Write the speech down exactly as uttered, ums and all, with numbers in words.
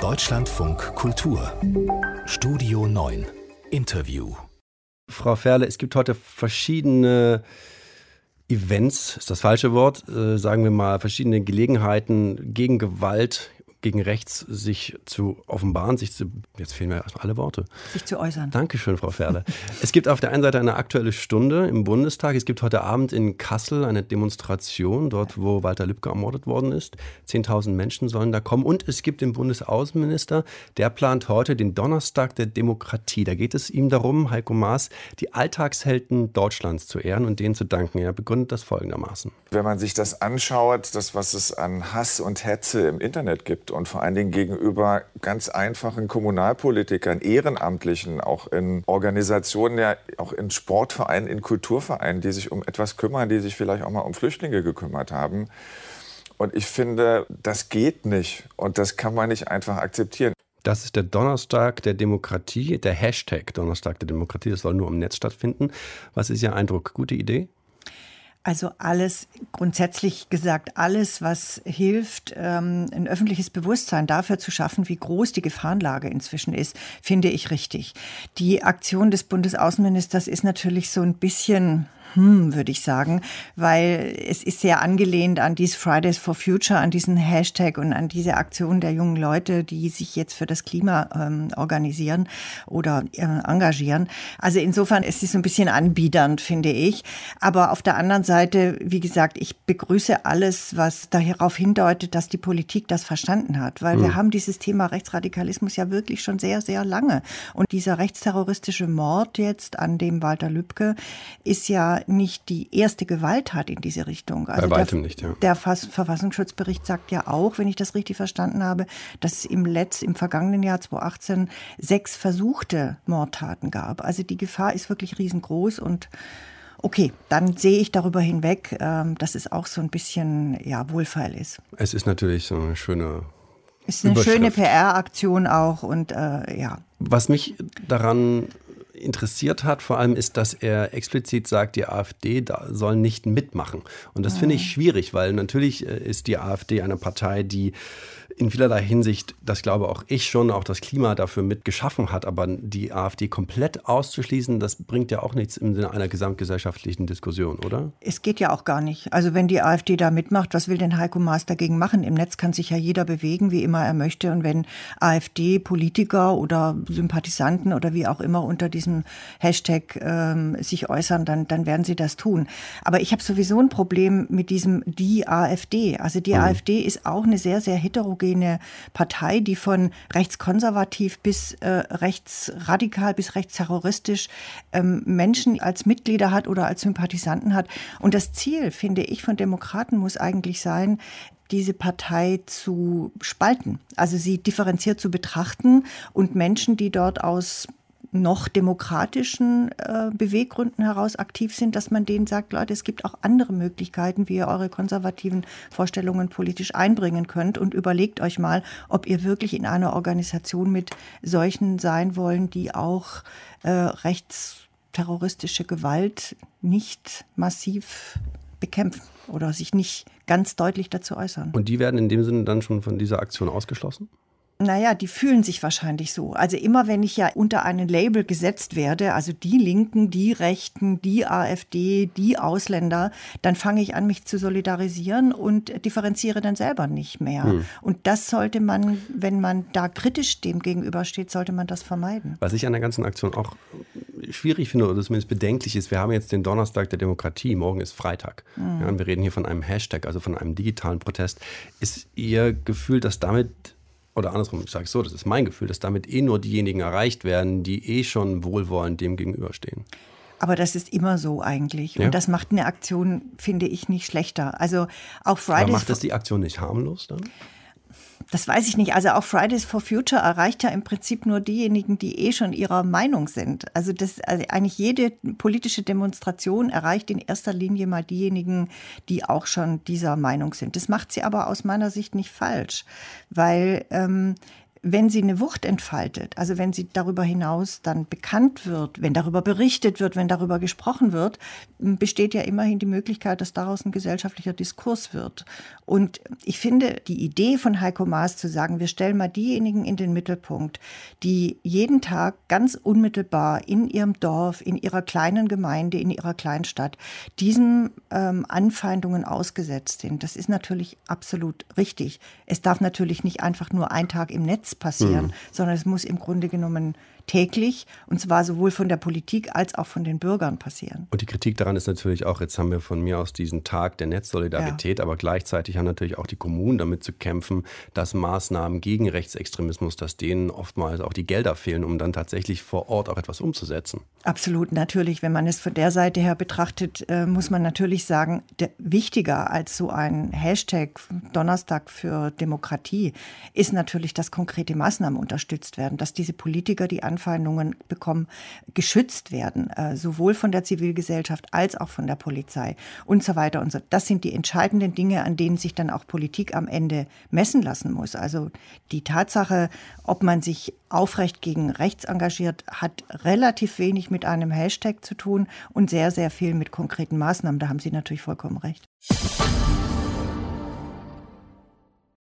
Deutschlandfunk Kultur Studio neun Interview. Frau Ferle, es gibt heute verschiedene Events, ist das falsche Wort, äh, sagen wir mal, verschiedene Gelegenheiten gegen Gewalt, gegen rechts sich zu offenbaren, sich zu, jetzt fehlen mir alle Worte. Sich zu äußern. Dankeschön, Frau Ferle. Es gibt auf der einen Seite eine aktuelle Stunde im Bundestag. Es gibt heute Abend in Kassel eine Demonstration, dort wo Walter Lübcke ermordet worden ist. zehntausend Menschen sollen da kommen. Und es gibt den Bundesaußenminister, der plant heute den Donnerstag der Demokratie. Da geht es ihm darum, Heiko Maas, die Alltagshelden Deutschlands zu ehren und denen zu danken. Er begründet das folgendermaßen. Wenn man sich das anschaut, das, was es an Hass und Hetze im Internet gibt, und vor allen Dingen gegenüber ganz einfachen Kommunalpolitikern, Ehrenamtlichen, auch in Organisationen, ja, auch in Sportvereinen, in Kulturvereinen, die sich um etwas kümmern, die sich vielleicht auch mal um Flüchtlinge gekümmert haben. Und ich finde, das geht nicht und das kann man nicht einfach akzeptieren. Das ist der Donnerstag der Demokratie, der Hashtag Donnerstag der Demokratie. Das soll nur im Netz stattfinden. Was ist Ihr Eindruck? Gute Idee? Also alles, grundsätzlich gesagt, alles, was hilft, ähm, ein öffentliches Bewusstsein dafür zu schaffen, wie groß die Gefahrenlage inzwischen ist, finde ich richtig. Die Aktion des Bundesaußenministers ist natürlich so ein bisschen, hm, würde ich sagen, weil es ist sehr angelehnt an dieses Fridays for Future, an diesen Hashtag und an diese Aktion der jungen Leute, die sich jetzt für das Klima ähm, organisieren oder äh, engagieren. Also insofern ist es so ein bisschen anbiedernd, finde ich. Aber auf der anderen Seite, wie gesagt, ich begrüße alles, was darauf hindeutet, dass die Politik das verstanden hat. Weil mhm. wir haben dieses Thema Rechtsradikalismus ja wirklich schon sehr, sehr lange. Und dieser rechtsterroristische Mord jetzt an dem Walter Lübcke ist ja nicht die erste Gewalttat in diese Richtung. Also Bei weitem der, nicht, ja. Der Verfassungsschutzbericht sagt ja auch, wenn ich das richtig verstanden habe, dass es im Letz, im vergangenen Jahr zweitausendachtzehn sechs versuchte Mordtaten gab. Also die Gefahr ist wirklich riesengroß und okay, dann sehe ich darüber hinweg, dass es auch so ein bisschen ja, wohlfeil ist. Es ist natürlich so eine schöne Es ist eine schöne P R-Aktion auch und äh, ja. Was mich daran interessiert hat, vor allem ist, dass er explizit sagt, die AfD da soll nicht mitmachen. Und das mhm. finde ich schwierig, weil natürlich ist die AfD eine Partei, die in vielerlei Hinsicht, das glaube auch ich schon, auch das Klima dafür mit geschaffen hat. Aber die AfD komplett auszuschließen, das bringt ja auch nichts im Sinne einer gesamtgesellschaftlichen Diskussion, oder? Es geht ja auch gar nicht. Also wenn die AfD da mitmacht, was will denn Heiko Maas dagegen machen? Im Netz kann sich ja jeder bewegen, wie immer er möchte. Und wenn AfD-Politiker oder Sympathisanten oder wie auch immer unter diesem Hashtag ähm, sich äußern, dann, dann werden sie das tun. Aber ich habe sowieso ein Problem mit diesem die AfD. Also die mhm. AfD ist auch eine sehr, sehr heterogene Partei, die von rechtskonservativ bis äh, rechtsradikal bis rechtsterroristisch ähm, Menschen als Mitglieder hat oder als Sympathisanten hat. Und das Ziel, finde ich, von Demokraten muss eigentlich sein, diese Partei zu spalten. Also sie differenziert zu betrachten und Menschen, die dort aus noch demokratischen äh, Beweggründen heraus aktiv sind, dass man denen sagt, Leute, es gibt auch andere Möglichkeiten, wie ihr eure konservativen Vorstellungen politisch einbringen könnt und überlegt euch mal, ob ihr wirklich in einer Organisation mit solchen sein wollen, die auch äh, rechtsterroristische Gewalt nicht massiv bekämpfen oder sich nicht ganz deutlich dazu äußern. Und die werden in dem Sinne dann schon von dieser Aktion ausgeschlossen? Naja, die fühlen sich wahrscheinlich so. Also immer wenn ich ja unter einen Label gesetzt werde, also die Linken, die Rechten, die AfD, die Ausländer, dann fange ich an, mich zu solidarisieren und differenziere dann selber nicht mehr. Hm. Und das sollte man, wenn man da kritisch dem gegenübersteht, sollte man das vermeiden. Was ich an der ganzen Aktion auch schwierig finde oder zumindest bedenklich ist, wir haben jetzt den Donnerstag der Demokratie, morgen ist Freitag. Hm. Ja, und wir reden hier von einem Hashtag, also von einem digitalen Protest. Ist Ihr Gefühl, dass damit Oder andersrum, ich sage es so, das ist mein Gefühl, dass damit eh nur diejenigen erreicht werden, die eh schon wohlwollend dem gegenüberstehen. Aber das ist immer so eigentlich. Ja. Und das macht eine Aktion, finde ich, nicht schlechter. Also auch Fridays. Aber macht das die Aktion nicht harmlos dann? Das weiß ich nicht. Also auch Fridays for Future erreicht ja im Prinzip nur diejenigen, die eh schon ihrer Meinung sind. Also, das, also eigentlich jede politische Demonstration erreicht in erster Linie mal diejenigen, die auch schon dieser Meinung sind. Das macht sie aber aus meiner Sicht nicht falsch, weil ähm, wenn sie eine Wucht entfaltet, also wenn sie darüber hinaus dann bekannt wird, wenn darüber berichtet wird, wenn darüber gesprochen wird, besteht ja immerhin die Möglichkeit, dass daraus ein gesellschaftlicher Diskurs wird. Und ich finde, die Idee von Heiko Maas zu sagen, wir stellen mal diejenigen in den Mittelpunkt, die jeden Tag ganz unmittelbar in ihrem Dorf, in ihrer kleinen Gemeinde, in ihrer Kleinstadt diesen ähm, Anfeindungen ausgesetzt sind, das ist natürlich absolut richtig. Es darf natürlich nicht einfach nur ein Tag im Netz passieren, mhm. sondern es muss im Grunde genommen täglich, und zwar sowohl von der Politik als auch von den Bürgern passieren. Und die Kritik daran ist natürlich auch, jetzt haben wir von mir aus diesen Tag der Netzsolidarität, ja. aber gleichzeitig haben natürlich auch die Kommunen damit zu kämpfen, dass Maßnahmen gegen Rechtsextremismus, dass denen oftmals auch die Gelder fehlen, um dann tatsächlich vor Ort auch etwas umzusetzen. Absolut, natürlich. Wenn man es von der Seite her betrachtet, äh, muss man natürlich sagen, der, wichtiger als so ein Hashtag Donnerstag für Demokratie ist natürlich, dass konkrete Maßnahmen unterstützt werden, dass diese Politiker, die Anfeindungen bekommen, geschützt werden, äh, sowohl von der Zivilgesellschaft als auch von der Polizei und so weiter und so. Das sind die entscheidenden Dinge, an denen sich dann auch Politik am Ende messen lassen muss. Also die Tatsache, ob man sich aufrecht gegen rechts engagiert, hat relativ wenig mit einem Hashtag zu tun und sehr, sehr viel mit konkreten Maßnahmen. Da haben Sie natürlich vollkommen recht.